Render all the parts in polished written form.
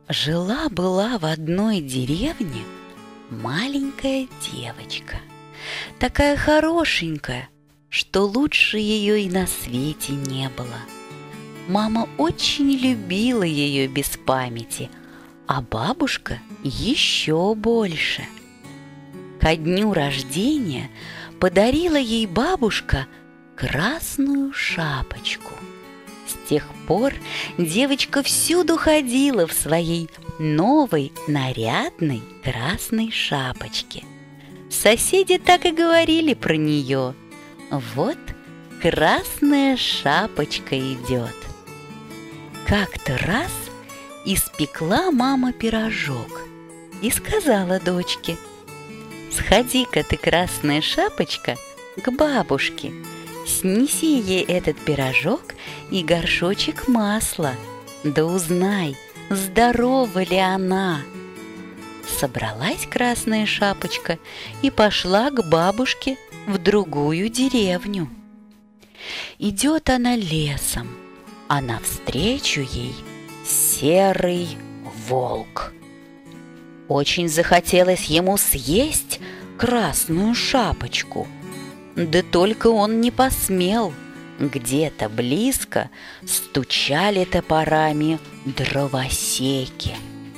Жила-была в одной деревне маленькая девочка, такая хорошенькая, что лучше ее и на свете не было. Мама очень любила ее без памяти, а бабушка еще больше. Ко дню рождения подарила ей бабушка красную шапочку. С тех пор девочка всюду ходила в своей новой нарядной красной шапочке. Соседи так и говорили про нее: вот красная шапочка идет. Как-то раз испекла мама пирожок и сказала дочке: сходи-ка ты, красная шапочка, к бабушке, снеси ей этот пирожок и горшочек масла, да узнай, здорова ли она. Собралась красная шапочка и пошла к бабушке в другую деревню. Идет она лесом, а навстречу ей серый волк. Очень захотелось ему съесть красную шапочку, да только он не посмел. Где-то близко стучали топорами дровосеки.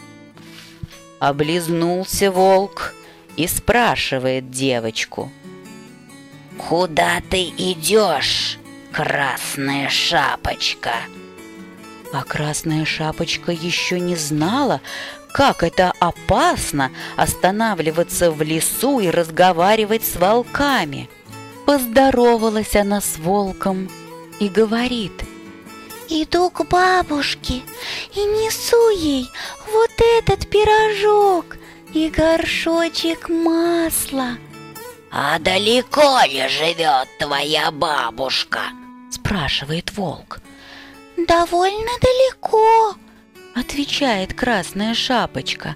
Облизнулся волк и спрашивает девочку: «Куда ты идешь, красная шапочка?» А красная шапочка еще не знала, как это опасно останавливаться в лесу и разговаривать с волками. Поздоровалась она с волком и говорит: «Иду к бабушке и несу ей вот этот пирожок и горшочек масла». «А далеко ли живет твоя бабушка?» – спрашивает волк. «Довольно далеко», – отвечает красная шапочка.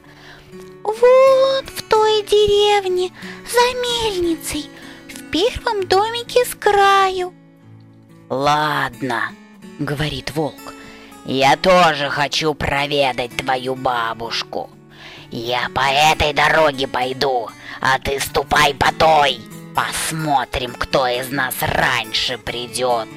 «Вот в той деревне за мельницей, в первом домике с краю». «Ладно», — говорит волк, — «я тоже хочу проведать твою бабушку. Я по этой дороге пойду, а ты ступай по той. Посмотрим, кто из нас раньше придет».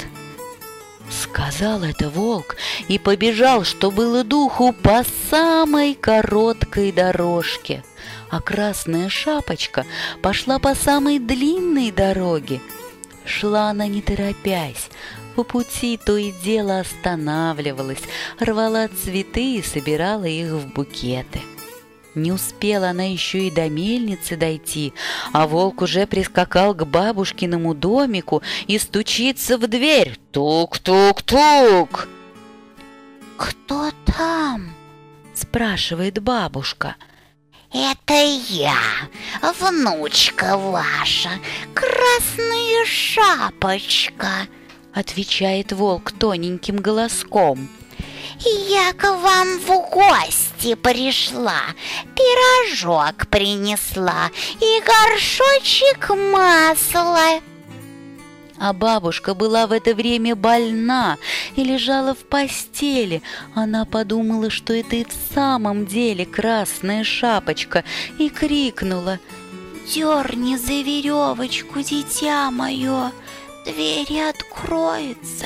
Сказал это волк и побежал, что было духу, по самой короткой дорожке, а красная шапочка пошла по самой длинной дороге. Шла она не торопясь, по пути то и дело останавливалась, рвала цветы и собирала их в букеты. Не успела она еще и до мельницы дойти, а волк уже прискакал к бабушкиному домику и стучится в дверь. Тук-тук-тук! «Кто там?» – спрашивает бабушка. «Это я, внучка ваша, красная шапочка», – отвечает волк тоненьким голоском. «Я к вам в гости пришла, пирожок принесла и горшочек масла». А бабушка была в это время больна и лежала в постели. Она подумала, что это и в самом деле красная шапочка, и крикнула: «Дерни за веревочку, дитя мое, дверь откроется».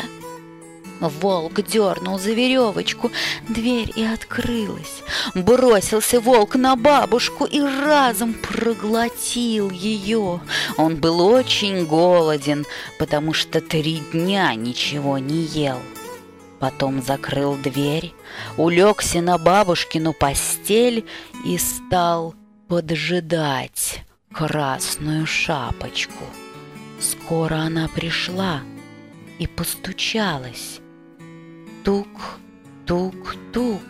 Волк дернул за веревочку, дверь и открылась. Бросился волк на бабушку и разом проглотил ее. Он был очень голоден, потому что 3 дня ничего не ел. Потом закрыл дверь, улегся на бабушкину постель и стал поджидать красную шапочку. Скоро она пришла и постучалась. Тук-тук-тук.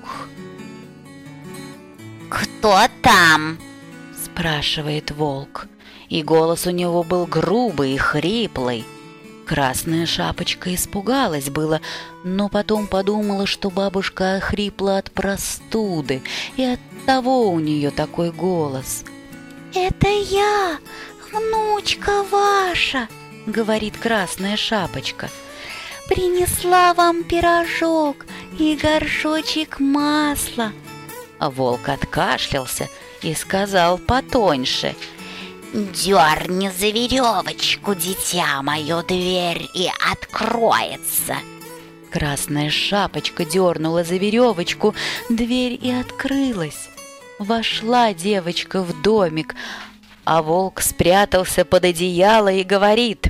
«Кто там?» – спрашивает волк, и голос у него был грубый и хриплый. Красная шапочка испугалась было, но потом подумала, что бабушка охрипла от простуды, и оттого у нее такой голос. «Это я, внучка ваша», — говорит красная шапочка. «Принесла вам пирожок и горшочек масла». А волк откашлялся и сказал потоньше: «Дерни за веревочку, дитя мое, дверь и откроется». Красная шапочка дернула за веревочку, дверь и открылась. Вошла девочка в домик, а волк спрятался под одеяло и говорит: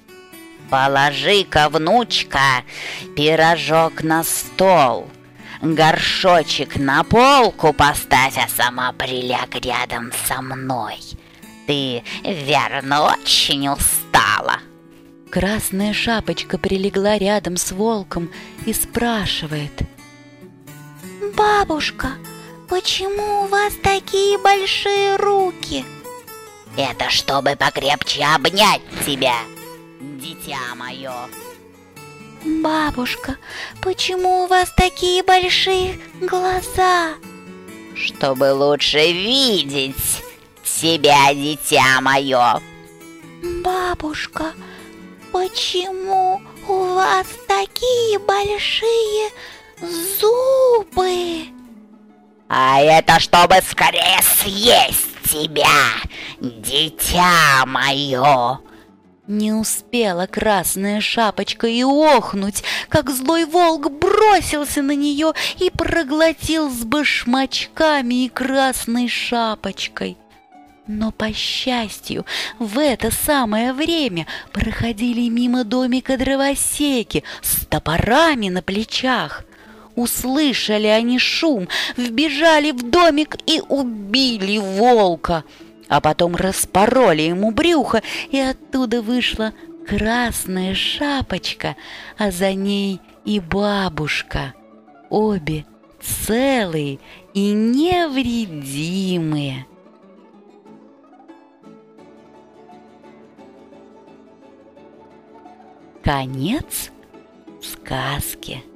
«Положи-ка, внучка, пирожок на стол, горшочек на полку поставь, а сама приляг рядом со мной. Ты, верно, очень устала». Красная шапочка прилегла рядом с волком и спрашивает: «Бабушка, почему у вас такие большие руки?» «Это чтобы покрепче обнять тебя, дитя мое». «Бабушка, почему у вас такие большие глаза?» «Чтобы лучше видеть тебя, дитя мое». «Бабушка, почему у вас такие большие зубы?» «А это чтобы скорее съесть тебя, дитя мое». Не успела красная шапочка и охнуть, как злой волк бросился на нее и проглотил с башмачками и красной шапочкой. Но, по счастью, в это самое время проходили мимо домика дровосеки с топорами на плечах. Услышали они шум, вбежали в домик и убили волка, а потом распороли ему брюхо, и оттуда вышла красная шапочка, а за ней и бабушка, обе целые и невредимые. Конец сказки.